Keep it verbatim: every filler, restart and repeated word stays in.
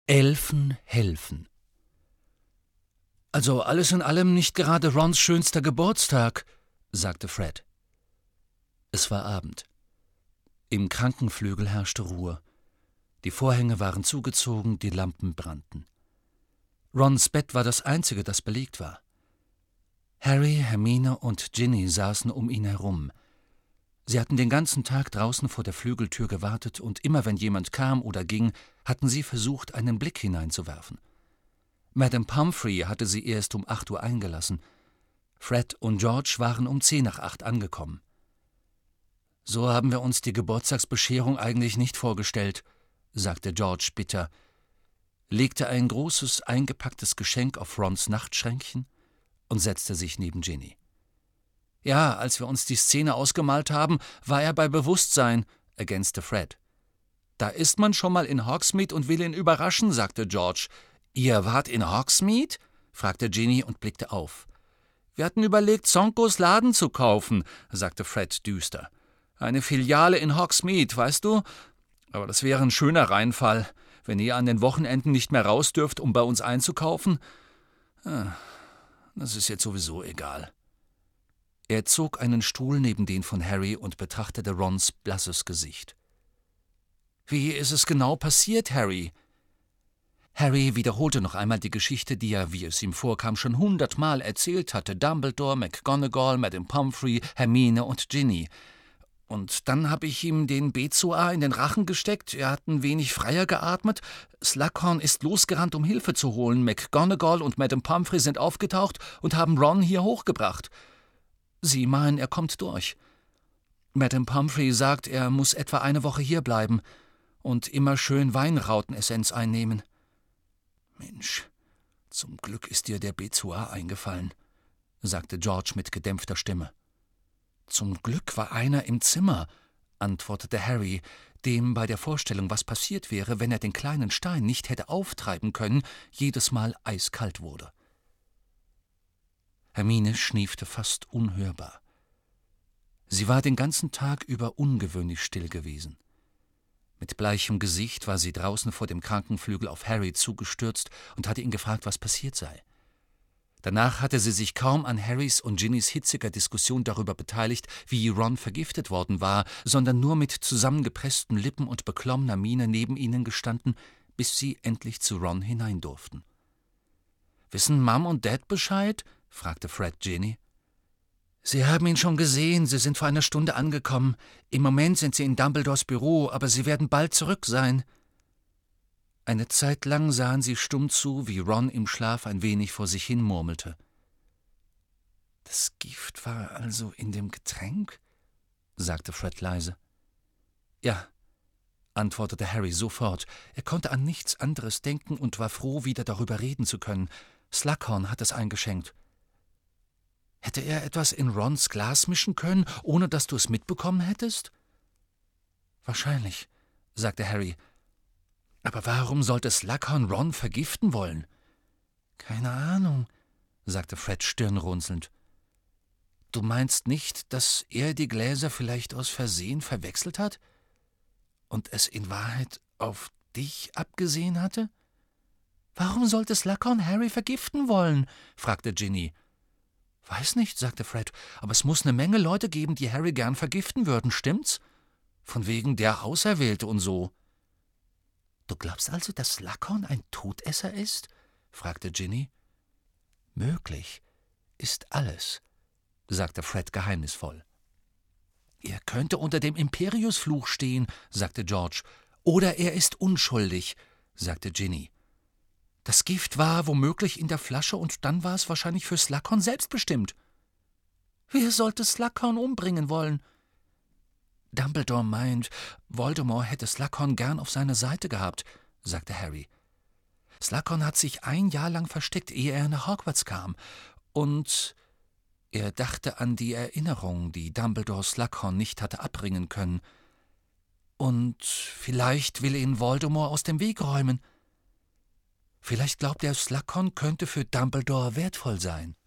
Elfen helfen. »Also alles in allem nicht gerade Rons schönster Geburtstag«, sagte Fred. Es war Abend. Im Krankenflügel herrschte Ruhe. Die Vorhänge waren zugezogen, die Lampen brannten. Rons Bett war das einzige, das belegt war. Harry, Hermine und Ginny saßen um ihn herum. Sie hatten den ganzen Tag draußen vor der Flügeltür gewartet, und immer wenn jemand kam oder ging, hatten sie versucht, einen Blick hineinzuwerfen. Madame Pomfrey hatte sie erst um acht Uhr eingelassen. Fred und George waren um zehn nach acht angekommen. »So haben wir uns die Geburtstagsbescherung eigentlich nicht vorgestellt«, sagte George bitter, legte ein großes, eingepacktes Geschenk auf Rons Nachtschränkchen und setzte sich neben Ginny. »Ja, als wir uns die Szene ausgemalt haben, war er bei Bewusstsein«, ergänzte Fred. »Da ist man schon mal in Hogsmeade und will ihn überraschen«, sagte George. »Ihr wart in Hogsmeade?« fragte Ginny und blickte auf. »Wir hatten überlegt, Zonkos Laden zu kaufen«, sagte Fred düster. »Eine Filiale in Hogsmeade, weißt du? Aber das wäre ein schöner Reinfall, wenn ihr an den Wochenenden nicht mehr raus dürft, um bei uns einzukaufen. Das ist jetzt sowieso egal.« Er zog einen Stuhl neben den von Harry und betrachtete Rons blasses Gesicht. »Wie ist es genau passiert, Harry?« Harry wiederholte noch einmal die Geschichte, die er, wie es ihm vorkam, schon hundertmal erzählt hatte. Dumbledore, McGonagall, Madame Pomfrey, Hermine und Ginny. »Und dann habe ich ihm den Bezoar in den Rachen gesteckt, er hat ein wenig freier geatmet, Slughorn ist losgerannt, um Hilfe zu holen, McGonagall und Madame Pomfrey sind aufgetaucht und haben Ron hier hochgebracht. Sie meinen, er kommt durch. Madame Pomfrey sagt, er muss etwa eine Woche hierbleiben und immer schön Weinrautenessenz einnehmen.« »Mensch, zum Glück ist dir der Bezoar eingefallen«, sagte George mit gedämpfter Stimme. »Zum Glück war einer im Zimmer«, antwortete Harry, dem bei der Vorstellung, was passiert wäre, wenn er den kleinen Stein nicht hätte auftreiben können, jedes Mal eiskalt wurde. Hermine schniefte fast unhörbar. Sie war den ganzen Tag über ungewöhnlich still gewesen. Mit bleichem Gesicht war sie draußen vor dem Krankenflügel auf Harry zugestürzt und hatte ihn gefragt, was passiert sei. Danach hatte sie sich kaum an Harrys und Ginnys hitziger Diskussion darüber beteiligt, wie Ron vergiftet worden war, sondern nur mit zusammengepressten Lippen und beklommener Miene neben ihnen gestanden, bis sie endlich zu Ron hinein durften. »Wissen Mom und Dad Bescheid?« fragte Fred Ginny. »Sie haben ihn schon gesehen, sie sind vor einer Stunde angekommen. Im Moment sind sie in Dumbledores Büro, aber sie werden bald zurück sein.« Eine Zeit lang sahen sie stumm zu, wie Ron im Schlaf ein wenig vor sich hin murmelte. »Das Gift war also in dem Getränk?« sagte Fred leise. »Ja«, antwortete Harry sofort. Er konnte an nichts anderes denken und war froh, wieder darüber reden zu können. Slughorn hat es eingeschenkt. »Hätte er etwas in Rons Glas mischen können, ohne dass du es mitbekommen hättest?« »Wahrscheinlich«, sagte Harry. »Aber warum sollte Slughorn Ron vergiften wollen?« »Keine Ahnung«, sagte Fred stirnrunzelnd. »Du meinst nicht, dass er die Gläser vielleicht aus Versehen verwechselt hat und es in Wahrheit auf dich abgesehen hatte?« »Warum sollte Slughorn Harry vergiften wollen?« fragte Ginny. »Weiß nicht«, sagte Fred, »aber es muss eine Menge Leute geben, die Harry gern vergiften würden, stimmt's? Von wegen der Auserwählte und so.« »Du glaubst also, dass Slughorn ein Todesser ist?« fragte Ginny. »Möglich ist alles«, sagte Fred geheimnisvoll. »Er könnte unter dem Imperiusfluch stehen«, sagte George. »Oder er ist unschuldig«, sagte Ginny. »Das Gift war womöglich in der Flasche und dann war es wahrscheinlich für Slughorn selbst bestimmt.« »Wer sollte Slughorn umbringen wollen?« »Dumbledore meint, Voldemort hätte Slughorn gern auf seiner Seite gehabt«, sagte Harry. »Slughorn hat sich ein Jahr lang versteckt, ehe er nach Hogwarts kam. Und er dachte an die Erinnerung, die Dumbledore Slughorn nicht hatte abbringen können. Und vielleicht will ihn Voldemort aus dem Weg räumen. Vielleicht glaubt er, Slughorn könnte für Dumbledore wertvoll sein.«